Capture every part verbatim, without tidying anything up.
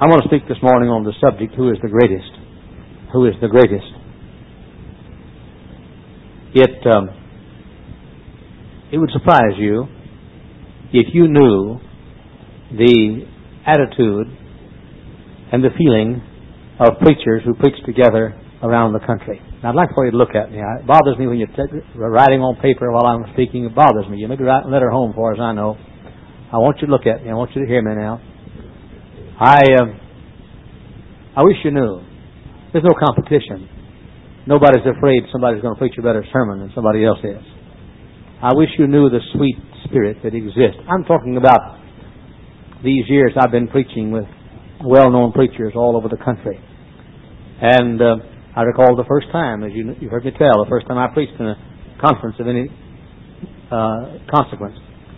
I want to speak this morning on the subject, who is the greatest? Who is the greatest? It, um, it would surprise you if you knew the attitude and the feeling of preachers who preach together around the country. Now, I'd like for you to look at me. It bothers me when you're t- writing on paper while I'm speaking. It bothers me. You may be writing a letter home, for as I know. I want you to look at me. I want you to hear me now. I uh, I wish you knew. There's no competition. Nobody's afraid somebody's going to preach a better sermon than somebody else is. I wish you knew the sweet spirit that exists. I'm talking about these years I've been preaching with well-known preachers all over the country. And uh, I recall the first time, as you, you heard me tell, the first time I preached in a conference of any uh, consequence.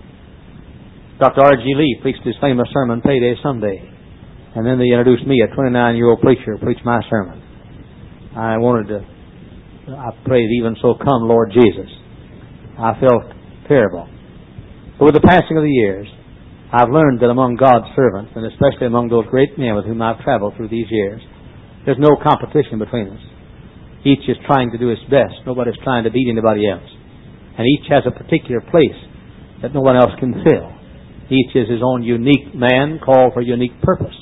Doctor R G Lee preached his famous sermon, Payday Someday. And then they introduced me, a twenty-nine-year-old preacher, preach my sermon. I wanted to, I prayed, even so come, Lord Jesus. I felt terrible. But with the passing of the years, I've learned that among God's servants, and especially among those great men with whom I've traveled through these years, there's no competition between us. Each is trying to do his best. Nobody's trying to beat anybody else. And each has a particular place that no one else can fill. Each is his own unique man, called for a unique purpose.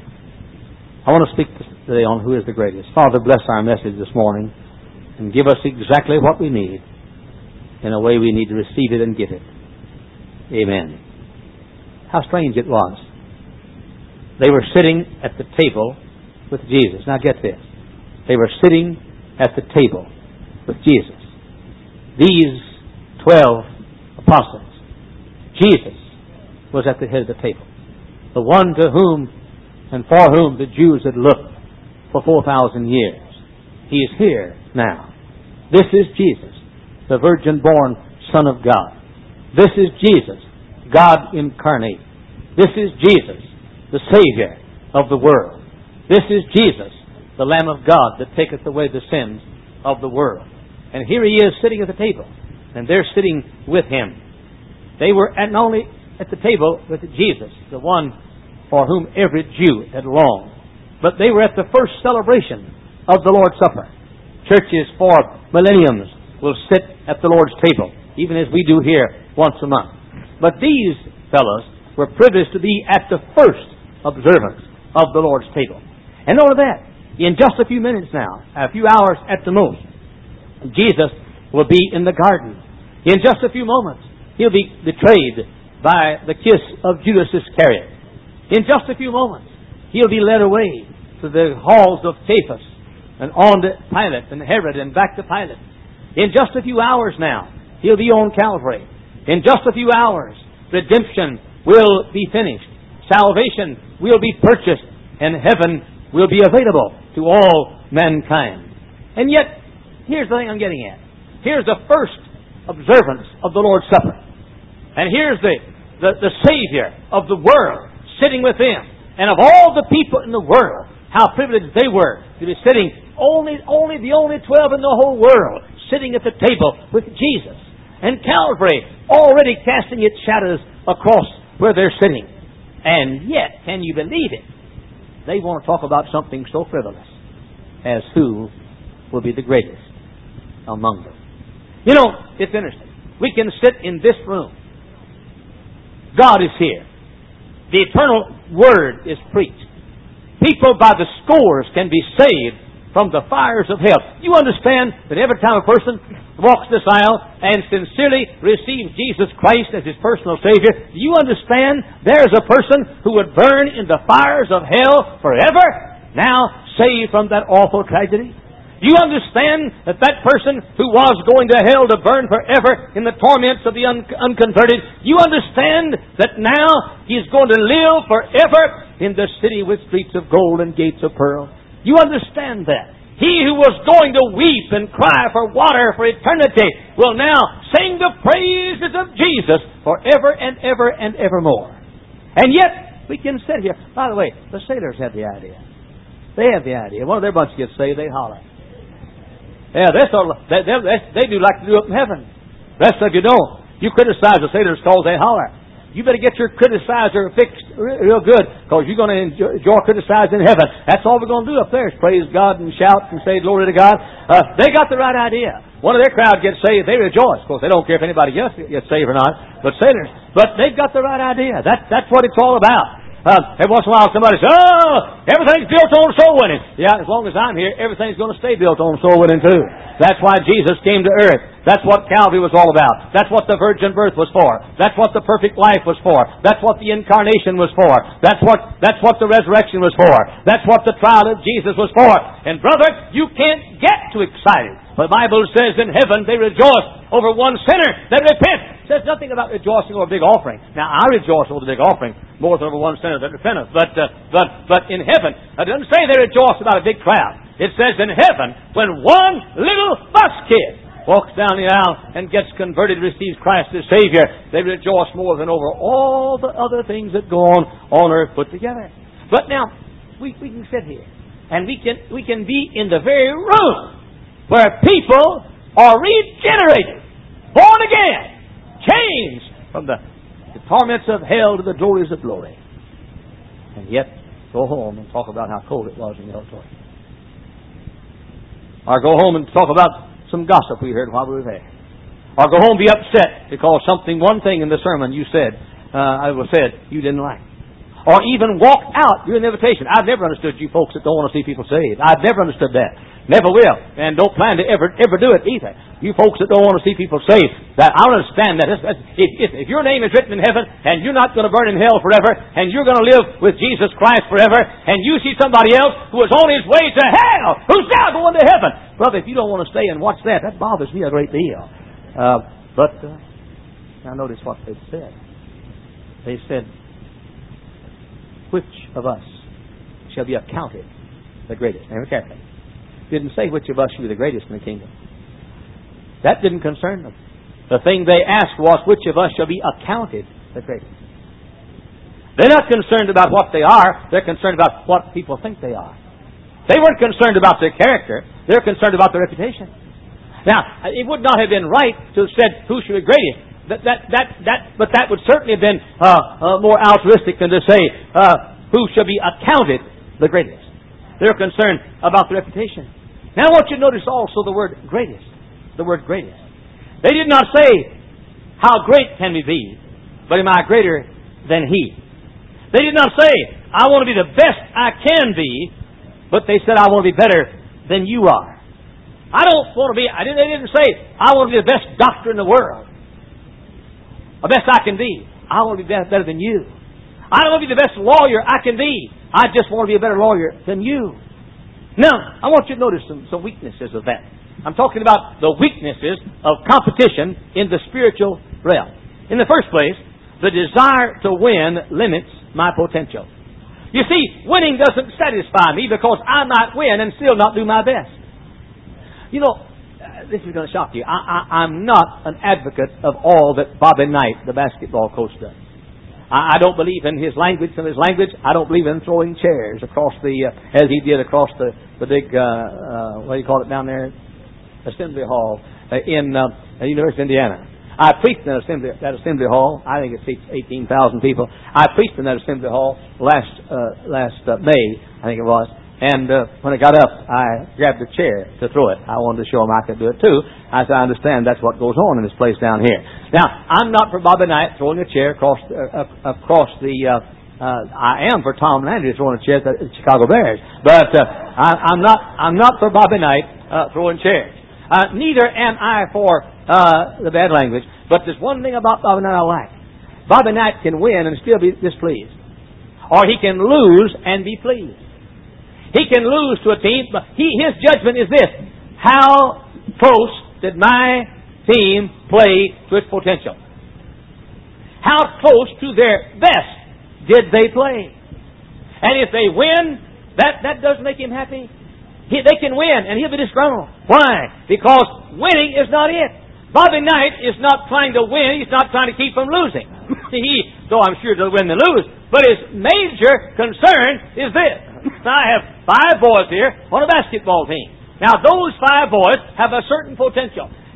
I want to speak today on who is the greatest. Father, bless our message this morning and give us exactly what we need in a way we need to receive it and give it. Amen. How strange it was. They were sitting at the table with Jesus. Now get this. They were sitting at the table with Jesus. These twelve apostles. Jesus was at the head of the table. The one to whom and for whom the Jews had looked for four thousand years. He is here now. This is Jesus, the virgin-born Son of God. This is Jesus, God incarnate. This is Jesus, the Savior of the world. This is Jesus, the Lamb of God that taketh away the sins of the world. And here He is sitting at the table, and they're sitting with Him. They were not only at the table with Jesus, the one for whom every Jew had longed, but they were at the first celebration of the Lord's Supper. Churches for millenniums will sit at the Lord's table, even as we do here once a month. But these fellows were privileged to be at the first observance of the Lord's table. And note that, in just a few minutes now, a few hours at the most, Jesus will be in the garden. In just a few moments, He'll be betrayed by the kiss of Judas Iscariot. In just a few moments, He'll be led away to the halls of Caiaphas and on to Pilate and Herod and back to Pilate. In just a few hours now, He'll be on Calvary. In just a few hours, redemption will be finished. Salvation will be purchased, and heaven will be available to all mankind. And yet, here's the thing I'm getting at. Here's the first observance of the Lord's Supper. And here's the, the, the Savior of the world sitting with them. And of all the people in the world, how privileged they were to be sitting, only, only the only twelve in the whole world, sitting at the table with Jesus. And Calvary already casting its shadows across where they're sitting. And yet, can you believe it? They want to talk about something so frivolous as who will be the greatest among them. You know, it's interesting. We can sit in this room. God is here. The eternal Word is preached. People by the scores can be saved from the fires of hell. You understand that every time a person walks this aisle and sincerely receives Jesus Christ as his personal Savior, you understand there's a person who would burn in the fires of hell forever, now saved from that awful tragedy? You understand that that person who was going to hell to burn forever in the torments of the un- unconverted, you understand that now he's going to live forever in the city with streets of gold and gates of pearl? You understand that. He who was going to weep and cry for water for eternity will now sing the praises of Jesus forever and ever and evermore. And yet, we can sit here. By the way, the sailors have the idea. They have the idea. One of their bunch gets saved, they holler. Yeah, that's all, they, they, they do like to do up in heaven. Rest of you don't. You criticize the sailors because they holler. You better get your criticizer fixed real good, because you're going to enjoy, enjoy criticizing in heaven. That's all we're going to do up there is praise God and shout and say glory to God. Uh, they got the right idea. One of their crowd gets saved, they rejoice. Of course, they don't care if anybody else gets saved or not, but sinners. But they've got the right idea. That, that's what it's all about. Uh, every once in a while somebody says, oh, everything's built on soul winning. Yeah, as long as I'm here, everything's going to stay built on soul winning too. That's why Jesus came to earth. That's what Calvary was all about. That's what the virgin birth was for. That's what the perfect life was for. That's what the incarnation was for. That's what, that's what the resurrection was for. That's what the trial of Jesus was for. And brother, you can't get too excited. The Bible says in heaven they rejoice over one sinner that repents. It says nothing about rejoicing over a big offering. Now, I rejoice over the big offering more than over one sinner that repenteth. But, uh, but, but in heaven, it doesn't say they rejoice about a big crowd. It says in heaven, when one little bus kid walks down the aisle and gets converted, receives Christ as Savior, they rejoice more than over all the other things that go on on earth put together. But now, we, we can sit here, and we can, we can be in the very room where people are regenerated, born again, changed from the, the torments of hell to the glories of glory. And yet, go home and talk about how cold it was in the auditorium. Or go home and talk about some gossip we heard while we were there. Or go home and be upset because something, one thing in the sermon you said, uh, I was said, you didn't like. Or even walk out during the invitation. I've never understood you folks that don't want to see people saved. I've never understood that. Never will. And don't plan to ever ever do it either. You folks that don't want to see people saved, that I understand that. If, if, if your name is written in heaven and you're not going to burn in hell forever and you're going to live with Jesus Christ forever and you see somebody else who is on his way to hell, who's now going to heaven. Brother, if you don't want to stay and watch that, that bothers me a great deal. Uh, but uh, now notice what they said. They said, which of us shall be accounted the greatest? Now, carefully. Didn't say which of us shall be the greatest in the kingdom. That didn't concern them. The thing they asked was which of us shall be accounted the greatest. They're not concerned about what they are. They're concerned about what people think they are. They weren't concerned about their character. They're concerned about their reputation. Now, it would not have been right to have said who should be greatest. That, that, that, that, but that would certainly have been uh, uh, more altruistic than to say uh, who shall be accounted the greatest. They're concerned about the reputation. Now I want you to notice also the word greatest. The word greatest. They did not say, how great can we be? But am I greater than he? They did not say, I want to be the best I can be. But they said, I want to be better than you are. I don't want to be, I didn't, they didn't say, I want to be the best doctor in the world. The best I can be. I want to be better than you. I don't want to be the best lawyer I can be. I just want to be a better lawyer than you. Now, I want you to notice some, some weaknesses of that. I'm talking about the weaknesses of competition in the spiritual realm. In the first place, the desire to win limits my potential. You see, winning doesn't satisfy me because I might win and still not do my best. You know, this is going to shock you. I, I, I'm not an advocate of all that Bobby Knight, the basketball coach, does. I don't believe in his language. In his language, I don't believe in throwing chairs across the, uh, as he did across the the big, uh, uh, what do you call it down there, Assembly Hall uh, in uh, University of Indiana. I preached in that assembly, that assembly hall. I think it seats eighteen thousand people. I preached in that assembly hall last uh, last uh, May, I think it was. And uh, when I got up, I grabbed a chair to throw it. I wanted to show him I could do it too. I said, I understand that's what goes on in this place down here. Now, I'm not for Bobby Knight throwing a chair across uh, across the. Uh, uh, I am for Tom Landry throwing a chair at the Chicago Bears, but uh, I, I'm not. I'm not for Bobby Knight uh, throwing chairs. Uh, neither am I for uh, the bad language. But there's one thing about Bobby Knight I like. Bobby Knight can win and still be displeased, or he can lose and be pleased. He can lose to a team, but he, his judgment is this: how close did my team play to its potential? How close to their best did they play? And if they win, that, that does make him happy. He, they can win, and he'll be disgruntled. Why? Because winning is not it. Bobby Knight is not trying to win. He's not trying to keep from losing. he, though I'm sure he'll win and lose, but his major concern is this. I have five boys here on a basketball team. Now, those five boys have a certain potential.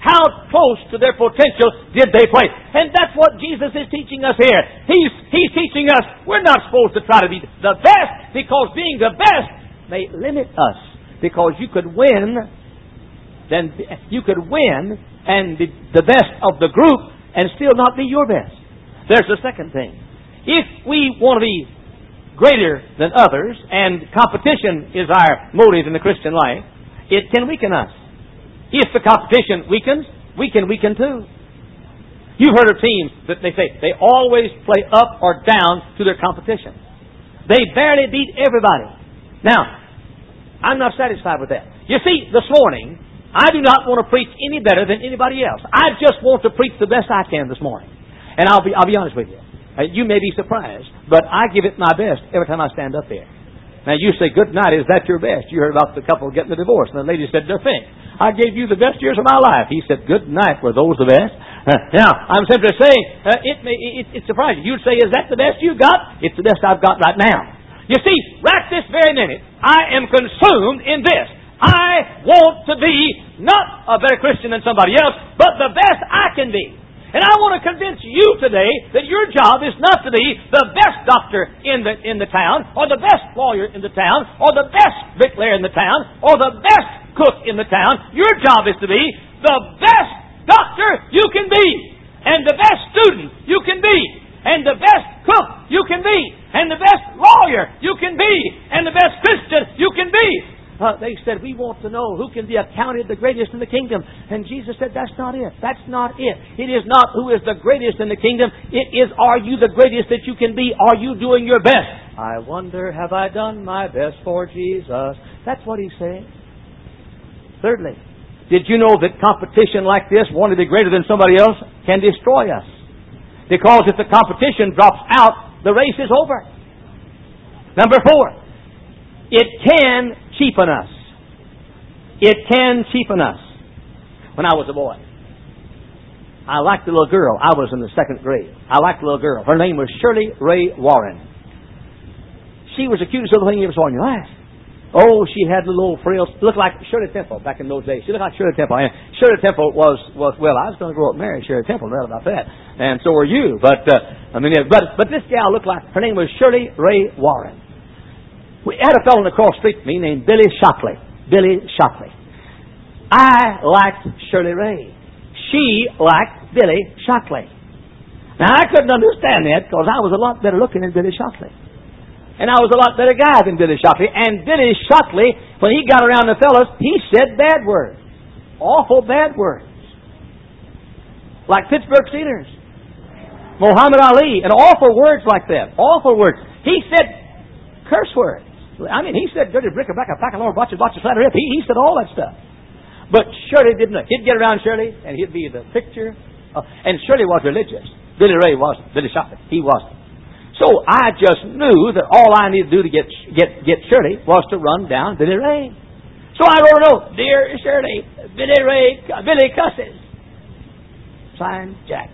How close to their potential did they play? And that's what Jesus is teaching us here. He's, he's teaching us we're not supposed to try to be the best, because being the best may limit us. Because you could win, then you could win and be the best of the group and still not be your best. There's the second thing. If we want to be greater than others, and competition is our motive in the Christian life, it can weaken us. If the competition weakens, we can weaken too. You've heard of teams that they say they always play up or down to their competition. They barely beat everybody. Now, I'm not satisfied with that. You see, this morning, I do not want to preach any better than anybody else. I just want to preach the best I can this morning. And I'll be, I'll be honest with you. Uh, you may be surprised, but I give it my best every time I stand up there. Now, you say, good night, is that your best? You heard about the couple getting the divorce, and the lady said, no thanks. I gave you the best years of my life. He said, good night, were those the best? Uh, now, I'm simply saying, uh, it may, it, it's surprising. You'd say, is that the best you got? It's the best I've got right now. You see, right this very minute, I am consumed in this. I want to be not a better Christian than somebody else, but the best I can be. And I want to convince you today that your job is not to be the best doctor in the in the town, or the best lawyer in the town, or the best bricklayer in the town, or the best cook in the town. Your job is to be the best doctor you can be, and the best student you can be, and the best cook you can be, and the best lawyer you can be, and the best Christian you can be. Uh, they said, we want to know who can be accounted the greatest in the kingdom. And Jesus said, that's not it. That's not it. It is not who is the greatest in the kingdom. It is, are you the greatest that you can be? Are you doing your best? I wonder, have I done my best for Jesus? That's what he's saying. Thirdly, did you know that competition like this, wanting to be greater than somebody else, can destroy us? Because if the competition drops out, the race is over. Number four, it can cheapen us. It can cheapen us. When I was a boy, I liked a little girl. I was in the second grade. I liked a little girl. Her name was Shirley Ray Warren. She was the cutest little thing you ever saw in your life. Oh, she had little frills. Looked like Shirley Temple back in those days. She looked like Shirley Temple. And Shirley Temple was, was well, I was going to grow up and marry Shirley Temple, no doubt about that. And so were you. But, uh, I mean, but, but this gal looked like, her name was Shirley Ray Warren. We had a fellow across the street from me named Billy Shockley. Billy Shockley. I liked Shirley Ray. She liked Billy Shockley. Now, I couldn't understand that because I was a lot better looking than Billy Shockley. And I was a lot better guy than Billy Shockley. And Billy Shockley, when he got around the fellas, he said bad words. Awful bad words. Like Pittsburgh Steelers. Muhammad Ali. And awful words like that. Awful words. He said curse words. I mean, he said dirty brick, a back, a pack of Lord, watch it, watch it, flat hip. He, he said all that stuff. But Shirley didn't. He'd get around Shirley, and he'd be the picture. Of, and Shirley was religious. Billy Ray wasn't. Billy Shockley, he wasn't. So I just knew that all I needed to do to get get get Shirley was to run down Billy Ray. So I wrote a note, dear Shirley, Billy Ray, Billy cusses. Signed, Jack.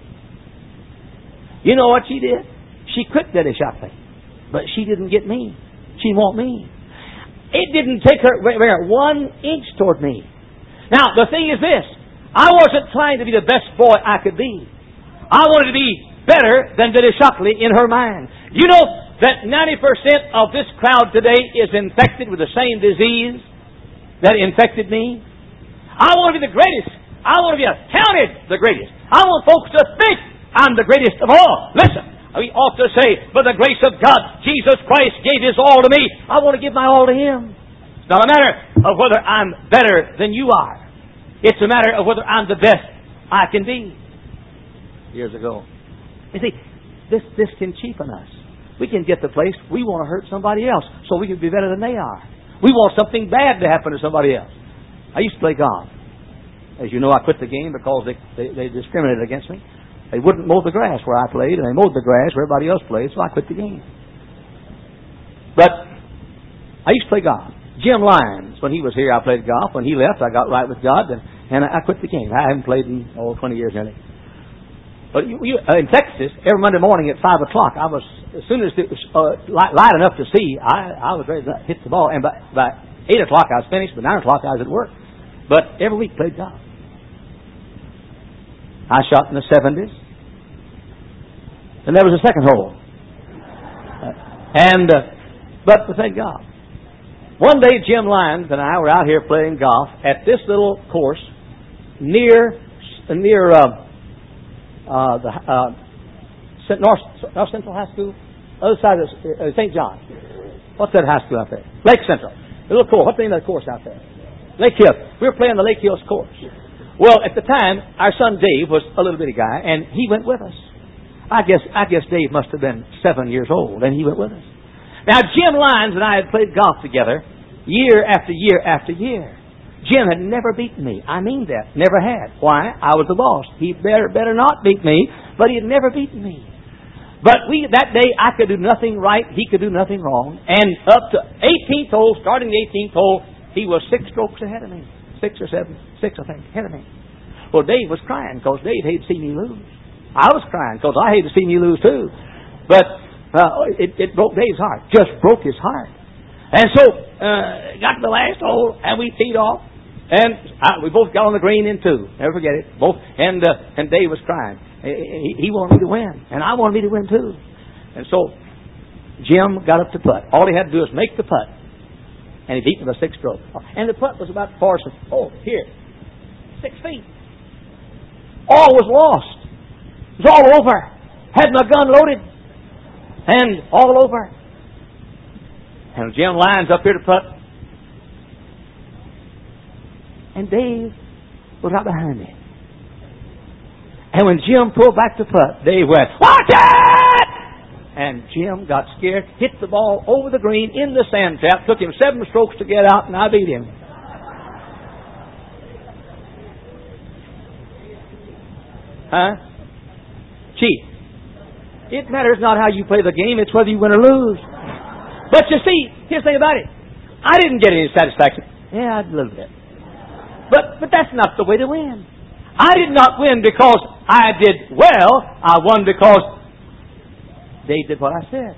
You know what she did? She quit Billy Shockley, but she didn't get me. She want me. It didn't take her one inch toward me. Now, the thing is this. I wasn't trying to be the best boy I could be. I wanted to be better than Billy Shockley in her mind. You know that ninety percent of this crowd today is infected with the same disease that infected me? I want to be the greatest. I want to be accounted the greatest. I want folks to think I'm the greatest of all. Listen. We ought to say, by the grace of God, Jesus Christ gave His all to me. I want to give my all to Him. It's not a matter of whether I'm better than you are. It's a matter of whether I'm the best I can be. Years ago. You see, this, this can cheapen us. We can get the place we want to hurt somebody else so we can be better than they are. We want something bad to happen to somebody else. I used to play golf. As you know, I quit the game because they, they, they discriminated against me. They wouldn't mow the grass where I played, and they mowed the grass where everybody else played, so I quit the game. But I used to play golf. Jim Lyons, when he was here, I played golf. When he left, I got right with God, and, and I quit the game. I haven't played in, oh, twenty years nearly. But you, you, uh, in Texas, every Monday morning at five o'clock, I was, as soon as it was uh, light, light enough to see, I, I was ready to hit the ball. And by, by eight o'clock, I was finished. By nine o'clock, I was at work. But every week, played golf. I shot in the seventies. And there was a second hole. Uh, and, uh, but thank God. One day Jim Lyons and I were out here playing golf at this little course near, near, uh, uh, the, uh, North, North Central High School, other side of uh, Saint John. What's that high school out there? Lake Central. A little course. What's the name of that course out there? Lake Hills. We were playing the Lake Hills course. Well, at the time, our son Dave was a little bitty guy, and he went with us. I guess I guess Dave must have been seven years old, and he went with us. Now, Jim Lyons and I had played golf together year after year after year. Jim had never beaten me. I mean that. Never had. Why? I was the boss. He better better not beat me, but he had never beaten me. But we that day, I could do nothing right. He could do nothing wrong. And up to eighteenth hole, starting the eighteenth hole, he was six strokes ahead of me. Six or seven. Six, I think, ahead of me. Well, Dave was crying because Dave hated to see me lose. I was crying because I hated to see me lose too. But uh, it, it broke Dave's heart. Just broke his heart. And so, uh, got to the last hole, and we teed off. And I, we both got on the green in two. Never forget it. Both. And uh, and Dave was crying. He, he wanted me to win. And I wanted me to win too. And so, Jim got up to putt. All he had to do was make the putt. And he beat me by six strokes. And the putt was about far as, oh, here. Six feet. All was lost. It was all over. Had my gun loaded. And all over. And Jim Lyons up here to putt. And Dave was right behind me. And when Jim pulled back to putt, Dave went, "Watch it!" And Jim got scared, hit the ball over the green in the sand trap. Took him seven strokes to get out, and I beat him. Huh? Cheat. It matters not how you play the game, it's whether you win or lose. But you see, here's the thing about it. I didn't get any satisfaction. Yeah, a little bit. But but that's not the way to win. I did not win because I did well. I won because they did what I said.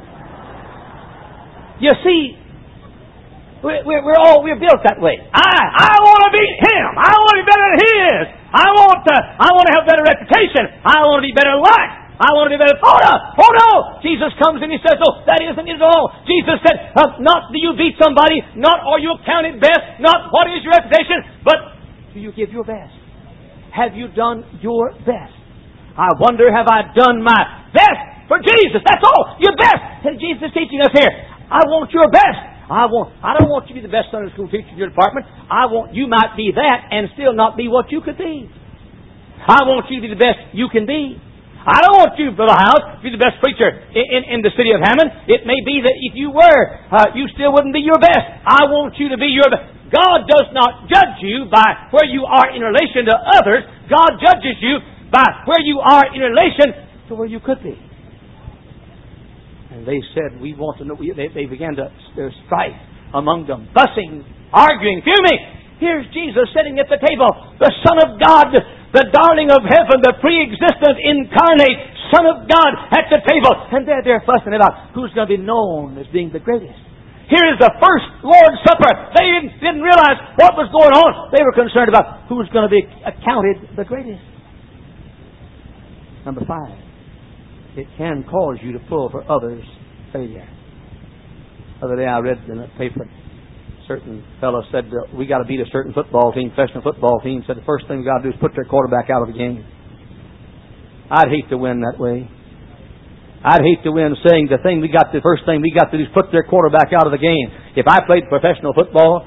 You see, we're, we're all we're built that way. I I want to beat him. I want to be better than he is. I want to I want to have a better reputation. I want to be better liked. I want to be better. Oh no! Oh no! Jesus comes and he says, "Oh, that isn't it at all." Jesus said, uh, "Not do you beat somebody, not are you counted best, not what is your reputation, but do you give your best? Have you done your best?" I wonder, have I done my best for Jesus? That's all. Your best. And Jesus is teaching us here. I want your best. I want. I don't want you to be the best Sunday school teacher in your department. I want you might be that and still not be what you could be. I want you to be the best you can be. I don't want you, Brother House, to be the best preacher in, in, in the city of Hammond. It may be that if you were, uh, you still wouldn't be your best. I want you to be your best. God does not judge you by where you are in relation to others. God judges you by where you are in relation to where you could be. And they said, we want to know. They, they began to there's strife among them, fussing, arguing, fuming. Here's Jesus sitting at the table, the Son of God, the darling of heaven, the pre-existent, incarnate Son of God at the table. And they're, they're fussing about who's going to be known as being the greatest. Here is the first Lord's Supper. They didn't, didn't realize what was going on. They were concerned about who's going to be accounted the greatest. Number five, it can cause you to pull for others' failure. The other day I read in a paper, certain fellow said, uh, we got to beat a certain football team, professional football team, said the first thing we got to do is put their quarterback out of the game. I'd hate to win that way. I'd hate to win saying the thing we got, the first thing we got to do is put their quarterback out of the game. If I played professional football,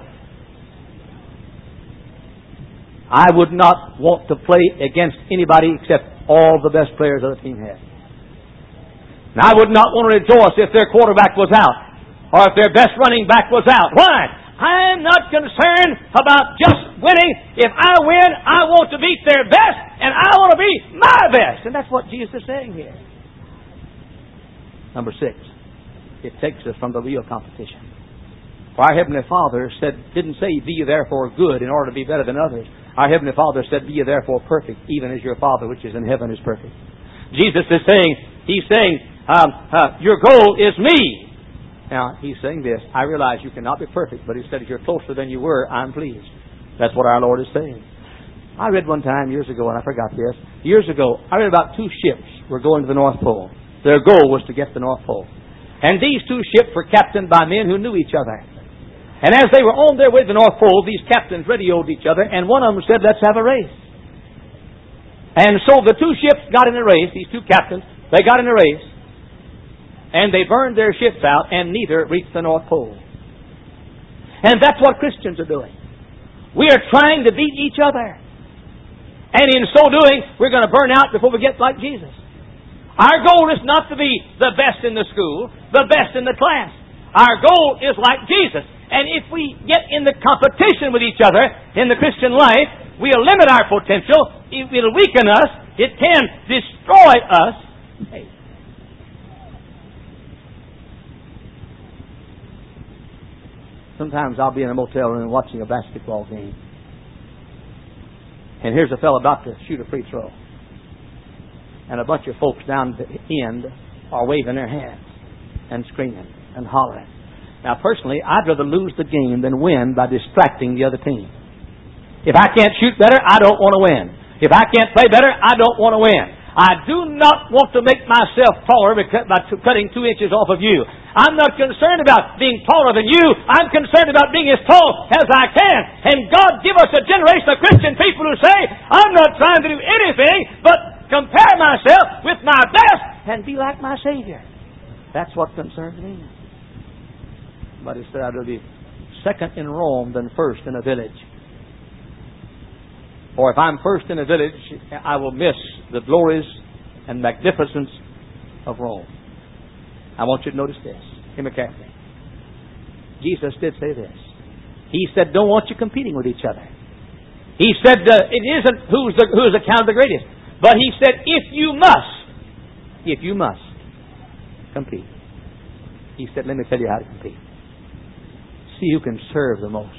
I would not want to play against anybody except all the best players of the team had. And I would not want to rejoice if their quarterback was out or if their best running back was out. Why? I'm not concerned about just winning. If I win, I want to beat their best, and I want to be my best. And that's what Jesus is saying here. Number six, it takes us from the real competition. For our Heavenly Father said, didn't say, be ye therefore good in order to be better than others. Our Heavenly Father said, be ye therefore perfect, even as your Father which is in heaven is perfect. Jesus is saying, He's saying, um, uh, your goal is me. Now, He's saying this, I realize you cannot be perfect, but He said, if you're closer than you were, I'm pleased. That's what our Lord is saying. I read one time years ago, and I forgot this. Years ago, I read about two ships were going to the North Pole. Their goal was to get to the North Pole. And these two ships were captained by men who knew each other. And as they were on their way to the North Pole, these captains radioed each other, and one of them said, let's have a race. And so the two ships got in a race, these two captains, they got in a race, and they burned their ships out, and neither reached the North Pole. And that's what Christians are doing. We are trying to beat each other. And in so doing, we're going to burn out before we get like Jesus. Our goal is not to be the best in the school, the best in the class. Our goal is like Jesus. And if we get in the competition with each other in the Christian life, we'll limit our potential. It'll weaken us. It can destroy us. Hey. Sometimes I'll be in a motel room watching a basketball game. And here's a fellow about to shoot a free throw. And a bunch of folks down the end are waving their hands and screaming and hollering. Now, personally, I'd rather lose the game than win by distracting the other team. If I can't shoot better, I don't want to win. If I can't play better, I don't want to win. I do not want to make myself taller by cutting two inches off of you. I'm not concerned about being taller than you. I'm concerned about being as tall as I can. And God give us a generation of Christian people who say, I'm not trying to do anything but compare myself with my best and be like my Savior. That's what concerns me. But instead I'd rather be second in Rome than first in a village. Or if I'm first in a village, I will miss the glories and magnificence of Rome. I want you to notice this. Hear me carefully. Jesus did say this. He said, don't want you competing with each other. He said, uh, it isn't who's the, who's the count of the greatest. But he said, if you must, if you must compete. He said, let me tell you how to compete. See who can serve the most.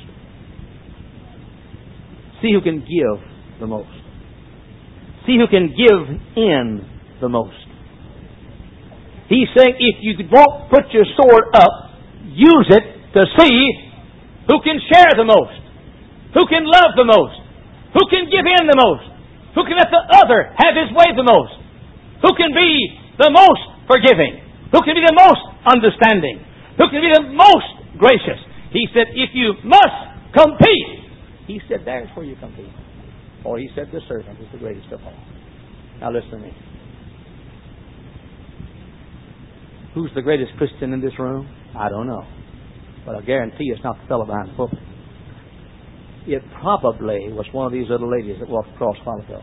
See who can give the most. See who can give in the most. He's saying if you won't put your sword up, use it to see who can share the most, who can love the most, who can give in the most, who can let the other have his way the most, who can be the most forgiving, who can be the most understanding, who can be the most gracious. He said, if you must compete, he said, there's where you compete. Or he said, the servant is the greatest of all. Now listen to me. Who's the greatest Christian in this room? I don't know. But I guarantee it's not the fellow behind the pulpit. It probably was one of these little ladies that walked across a while ago,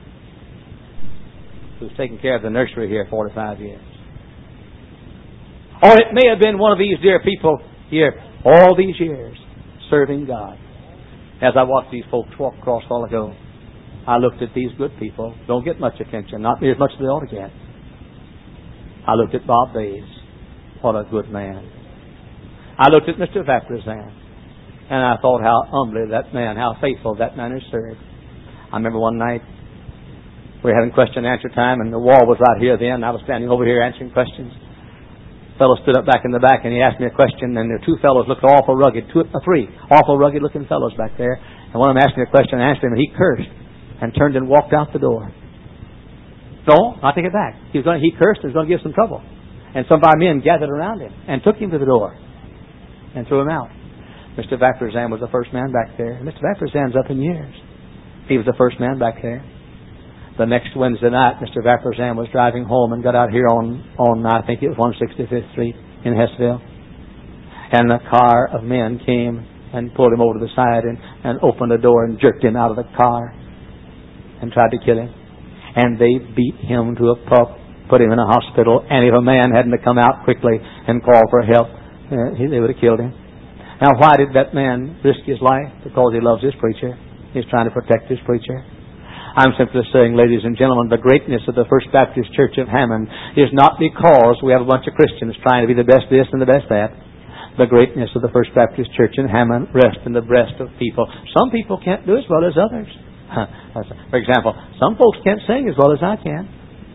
who's taken care of the nursery here forty-five years. Or it may have been one of these dear people here all these years serving God. As I watched these folks walk across a while ago, I looked at these good people. Don't get much attention, not as much as they ought to get. I looked at Bob Bays. What a good man. I looked at Mister Vaprizan, and I thought how humbly that man, how faithful that man has served. I remember one night we were having question and answer time, and the wall was right here then. I was standing over here answering questions. A fellow stood up back in the back, and he asked me a question, and there were two fellows looked awful rugged, two, uh, three awful rugged-looking fellows back there. And one of them asked me a question, and I answered him, and he cursed and turned and walked out the door. No, I take it back. He was going. He cursed and was going to give some trouble. And some of our men gathered around him and took him to the door and threw him out. Mister Vaprizan was the first man back there. Mister Vaprizan's up in years. He was the first man back there. The next Wednesday night, Mister Vaprizan was driving home and got out here on, on I think it was one sixty-fifth Street in Hessville. And a car of men came and pulled him over to the side and, and opened the door and jerked him out of the car and tried to kill him. And they beat him to a pulp, put him in a hospital, and if a man hadn't come out quickly and called for help, uh, he, they would have killed him. Now, why did that man risk his life? Because he loves his preacher. He's trying to protect his preacher. I'm simply saying, ladies and gentlemen, the greatness of the First Baptist Church of Hammond is not because we have a bunch of Christians trying to be the best this and the best that. The greatness of the First Baptist Church in Hammond rests in the breast of people. Some people can't do as well as others. For example, some folks can't sing as well as I can.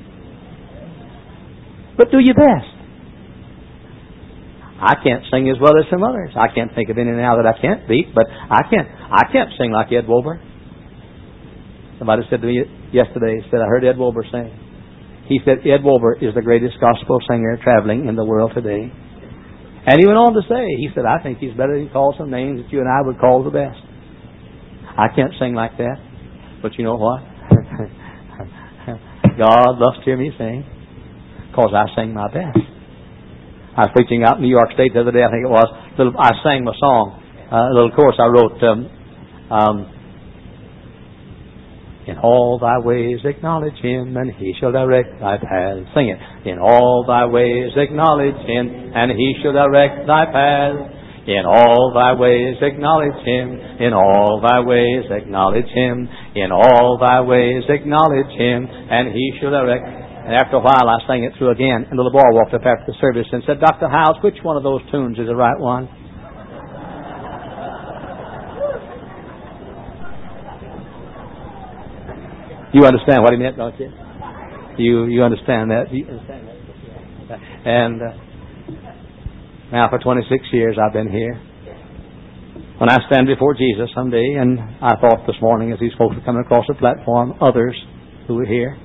But do your best. I can't sing as well as some others. I can't think of any now that I can't beat, but I can't I can't sing like Ed Wilbur. Somebody said to me yesterday, said, I heard Ed Wilbur sing. He said, Ed Wilbur is the greatest gospel singer traveling in the world today. And he went on to say, he said, I think he's better than he calls some names that you and I would call the best. I can't sing like that. But you know what? God loves to hear me sing because I sing my best. I was preaching out in New York State the other day, I think it was. Little, I sang my song, uh, a little chorus I wrote. Um, um, In all thy ways acknowledge Him, and He shall direct thy paths. Sing it. In all thy ways acknowledge Him, and He shall direct thy paths. In all thy ways acknowledge Him. In all thy ways acknowledge Him. In all thy ways acknowledge Him, and He shall direct. And after a while I sang it through again, and the little boy walked up after the service and said, Doctor Howes, which one of those tunes is the right one? You understand what he meant, don't you? You you understand that? You understand that? And uh, now for twenty-six years I've been here. When I stand before Jesus someday, and I thought this morning as these folks were coming across the platform, others who were here,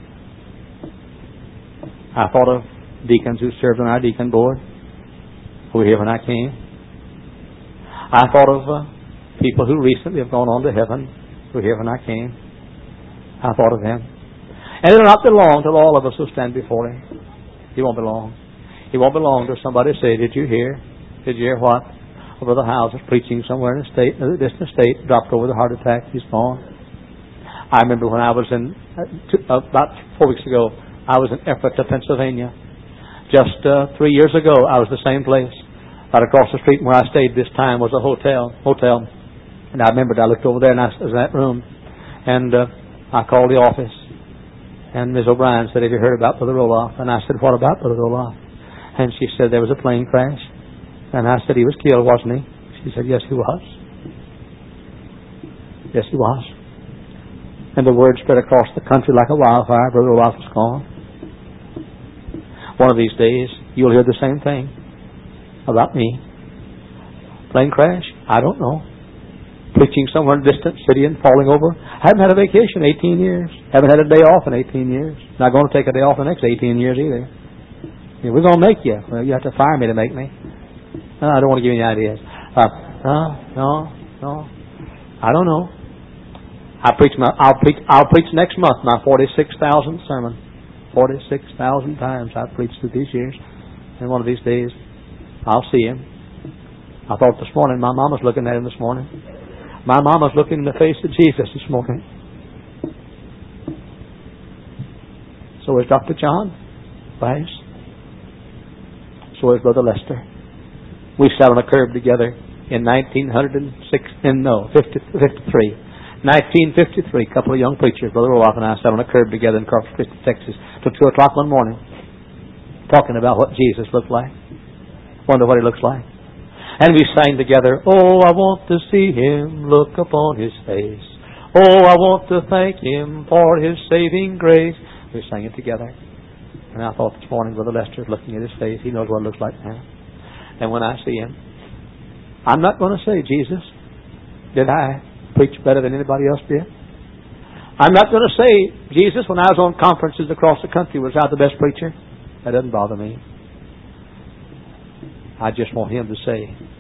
I thought of deacons who served on our deacon board who were here when I came. I thought of uh, people who recently have gone on to heaven who were here when I came. I thought of them. And it'll not be long till all of us will stand before Him. He won't be long. He won't be long till somebody say, did you hear? Did you hear what? Oh, Brother Howes is preaching somewhere in a state, in a distant state, dropped over the heart attack. He's gone. I remember when I was in, uh, two, uh, about four weeks ago, I was in Ephrata, Pennsylvania. Just uh, three years ago, I was the same place. Right across the street where I stayed this time was a hotel. Hotel. And I remembered I looked over there and I was in that room. And uh, I called the office, and Miz O'Brien said, have you heard about Brother Roloff? And I said, what about Brother Roloff? And she said, there was a plane crash. And I said, he was killed, wasn't he? She said, yes, he was. Yes, he was. And the word spread across the country like a wildfire. Brother Roloff was gone. One of these days, you'll hear the same thing about me. Plane crash? I don't know. Preaching somewhere in a distant city and falling over. I haven't had a vacation in eighteen years. Haven't had a day off in eighteen years. Not going to take a day off the next eighteen years either. Yeah, we're going to make you. Well, you have to fire me to make me. No, I don't want to give you any ideas. Uh, no, no, no. I don't know. I preach my. I'll preach. I'll preach next month my forty-six thousandth sermon. Forty-six thousand times I've preached through these years. And one of these days, I'll see Him. I thought this morning my mom was looking at Him this morning. My mama's looking in the face of Jesus this morning. So is Doctor John Bass. So is Brother Lester. We sat on a curb together in nineteen oh six, in, no, fifty-three. nineteen fifty-three, a couple of young preachers, Brother Roloff and I, sat on a curb together in Corpus Christi, Texas, till two o'clock one morning, talking about what Jesus looked like. Wonder what He looks like. And we sang together, oh, I want to see Him, look upon His face. Oh, I want to thank Him for His saving grace. We sang it together. And I thought this morning, Brother Lester is looking at His face. He knows what it looks like now. And when I see Him, I'm not going to say, Jesus, did I preach better than anybody else did? I'm not going to say, Jesus, when I was on conferences across the country, was I the best preacher? That doesn't bother me. I just want Him to say,